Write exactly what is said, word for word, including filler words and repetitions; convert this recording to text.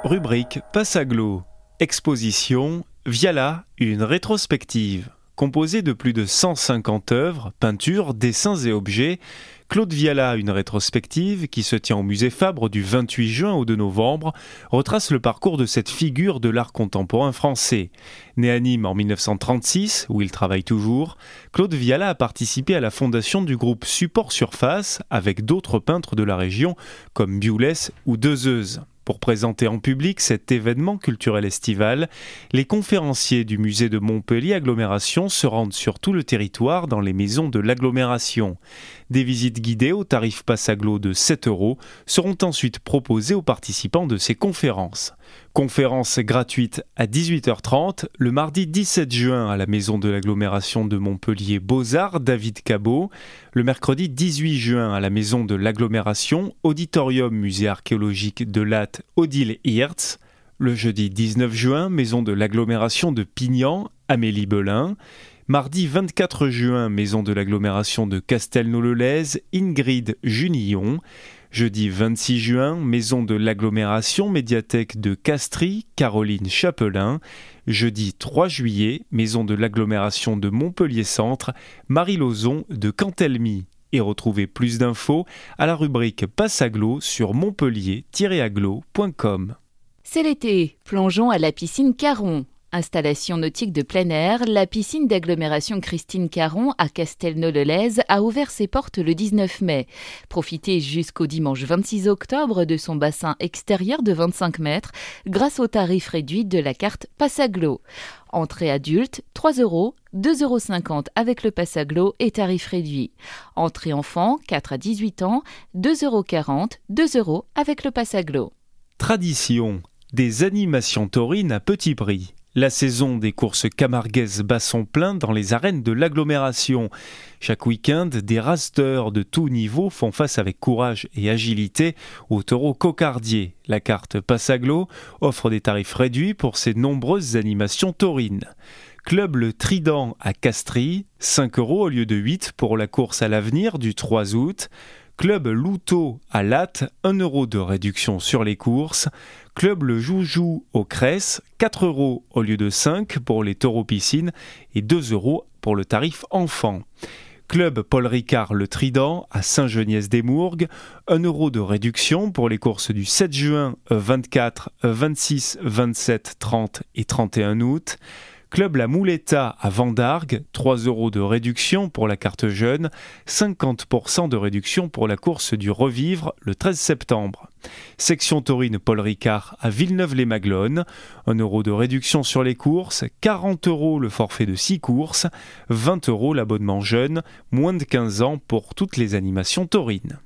Rubrique Passaglo. Exposition Viala, une rétrospective. Composée de plus de cent cinquante œuvres, peintures, dessins et objets, Claude Viala, une rétrospective qui se tient au musée Fabre du vingt-huit juin au deux novembre, retrace le parcours de cette figure de l'art contemporain français. Né à Nîmes en mille neuf cent trente-six, où il travaille toujours, Claude Viala a participé à la fondation du groupe Support Surface avec d'autres peintres de la région comme Bioulès ou Dezeuze. Pour présenter en public cet événement culturel estival, les conférenciers du musée de Montpellier Agglomération se rendent sur tout le territoire dans les maisons de l'agglomération. Des visites guidées au tarif Passaglo de sept euros seront ensuite proposées aux participants de ces conférences. Conférence gratuite à dix-huit heures trente le mardi dix-sept juin à la maison de l'agglomération de Montpellier Beaux-Arts David Cabot, le mercredi dix-huit juin à la maison de l'agglomération Auditorium Musée archéologique de Latte Odile Hirtz, le jeudi dix-neuf juin maison de l'agglomération de Pignan Amélie Belin, mardi vingt-quatre juin maison de l'agglomération de Castelnau-le-Lez Ingrid Junillon, jeudi vingt-six juin, maison de l'agglomération médiathèque de Castries, Caroline Chapelain. Jeudi trois juillet, maison de l'agglomération de Montpellier-Centre, Marie Lauzon de Cantelmy. Et retrouvez plus d'infos à la rubrique Passaglo sur montpellier tiret agglo point com. C'est l'été, plongeons à la piscine Caron. Installation nautique de plein air, la piscine d'agglomération Christine Caron à Castelnau-le-Lez a ouvert ses portes le dix-neuf mai. Profitez jusqu'au dimanche vingt-six octobre de son bassin extérieur de vingt-cinq mètres grâce au tarif réduit de la carte Passaglo. Entrée adulte, trois euros, deux euros cinquante avec le Passaglo et tarif réduit. Entrée enfant, quatre à dix-huit ans, deux euros quarante, deux euros avec le Passaglo. Tradition, des animations taurines à petit prix. La saison des courses camarguaises bat son plein dans les arènes de l'agglomération. Chaque week-end, des rasteurs de tout niveau font face avec courage et agilité aux taureaux cocardiers. La carte Passaglo offre des tarifs réduits pour ces nombreuses animations taurines. Club Le Trident à Castries, cinq euros au lieu de huit pour la course à l'avenir du trois août. Club Louto à Latte, un euro de réduction sur les courses. Club Le Joujou au Cresse, quatre euros au lieu de cinq pour les taureaux piscines et deux euros pour le tarif enfant. Club Paul Ricard Le Trident à Saint-Geniès-des-Mourgues, un euro de réduction pour les courses du sept juin, vingt-quatre, vingt-six, vingt-sept, trente et trente et un août. Club La Mouletta à Vendargues, trois euros de réduction pour la carte jeune, cinquante pour cent de réduction pour la course du Revivre le treize septembre. Section taurine Paul Ricard à Villeneuve-les-Maglones, un euro de réduction sur les courses, quarante euros le forfait de six courses, vingt euros l'abonnement jeune, moins de quinze ans pour toutes les animations taurines.